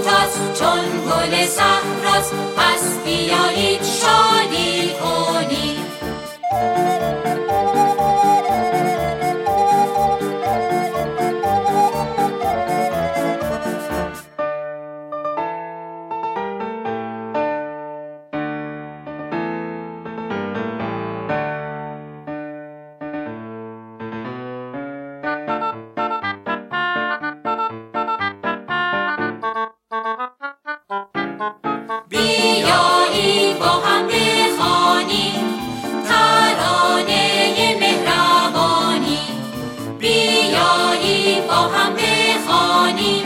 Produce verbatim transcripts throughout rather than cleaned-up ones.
کوتاست چون گل صحراست، پس بیایید شادی کنیم. بیایید با هم بخوانیم ترانه مهربانی، بیایید با هم بخوانیم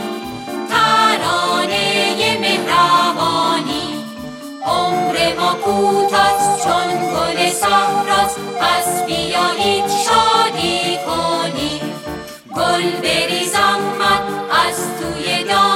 ترانه مهربانی. عمر ما کوتاست چون گل صحراست، پس بیایید شادی کنیم. گل بریزم من از توی دام